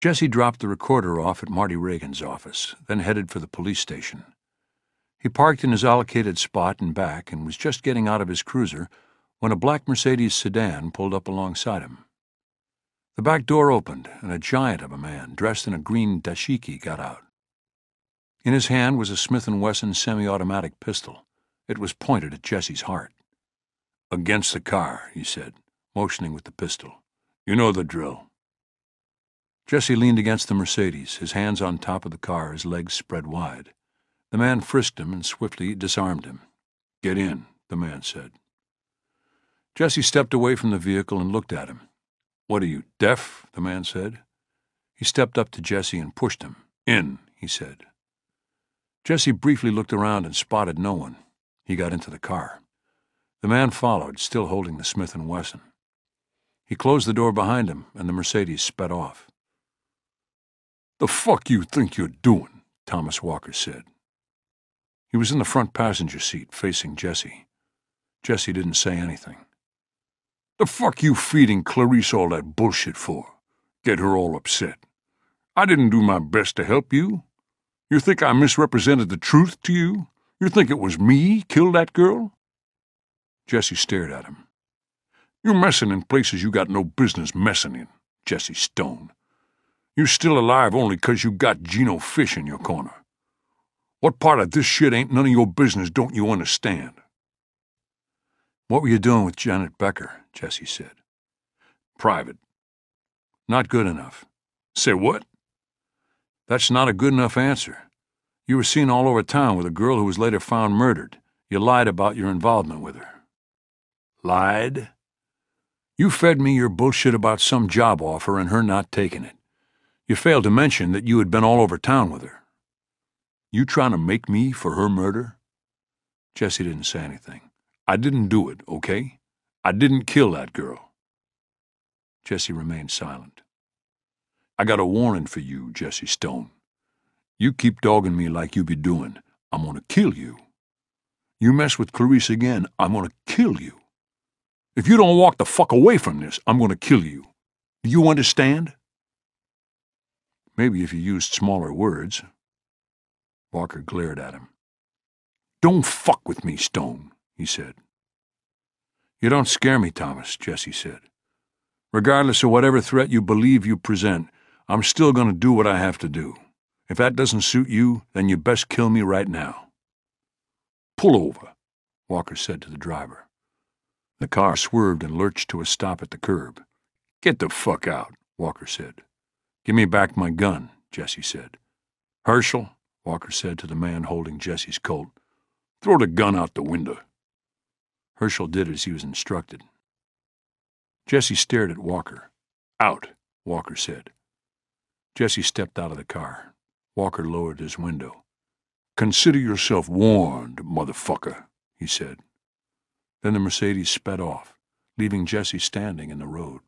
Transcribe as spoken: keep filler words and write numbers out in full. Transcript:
Jesse dropped the recorder off at Marty Reagan's office, then headed for the police station. He parked in his allocated spot and back and was just getting out of his cruiser when a black Mercedes sedan pulled up alongside him. The back door opened, and a giant of a man, dressed in a green dashiki, got out. In his hand was a Smith and Wesson semi-automatic pistol. It was pointed at Jesse's heart. "Against the car," he said, motioning with the pistol. "You know the drill." Jesse leaned against the Mercedes, his hands on top of the car, his legs spread wide. The man frisked him and swiftly disarmed him. "Get in," the man said. Jesse stepped away from the vehicle and looked at him. "What are you, deaf?" the man said. He stepped up to Jesse and pushed him. "In," he said. Jesse briefly looked around and spotted no one. He got into the car. The man followed, still holding the Smith and Wesson. He closed the door behind him, and the Mercedes sped off. "The fuck you think you're doing?" Thomas Walker said. He was in the front passenger seat, facing Jesse. Jesse didn't say anything. "The fuck you feeding Clarice all that bullshit for? Get her all upset. I didn't do my best to help you. You think I misrepresented the truth to you? You think it was me killed that girl?" Jesse stared at him. "You're messing in places you got no business messing in, Jesse Stone. You're still alive only 'cause you got Gino Fish in your corner. What part of this shit ain't none of your business don't you understand?" "What were you doing with Janet Becker?" Jesse said. "Private." "Not good enough." "Say what?" "That's not a good enough answer. You were seen all over town with a girl who was later found murdered. You lied about your involvement with her." "Lied?" "You fed me your bullshit about some job offer and her not taking it. You failed to mention that you had been all over town with her." "You trying to make me for her murder?" Jesse didn't say anything. "I didn't do it, okay? I didn't kill that girl." Jesse remained silent. "I got a warning for you, Jesse Stone. You keep dogging me like you be doing, I'm gonna kill you. You mess with Clarice again, I'm gonna kill you. If you don't walk the fuck away from this, I'm gonna kill you. Do you understand?" "Maybe if you used smaller words." Walker glared at him. "Don't fuck with me, Stone," he said. "You don't scare me, Thomas," Jesse said. "Regardless of whatever threat you believe you present, I'm still going to do what I have to do. If that doesn't suit you, then you best kill me right now." "Pull over," Walker said to the driver. The car swerved and lurched to a stop at the curb. "Get the fuck out," Walker said. "Give me back my gun," Jesse said. "Herschel," Walker said to the man holding Jesse's Colt, "throw the gun out the window." Herschel did as he was instructed. Jesse stared at Walker. "Out," Walker said. Jesse stepped out of the car. Walker lowered his window. "Consider yourself warned, motherfucker," he said. Then the Mercedes sped off, leaving Jesse standing in the road.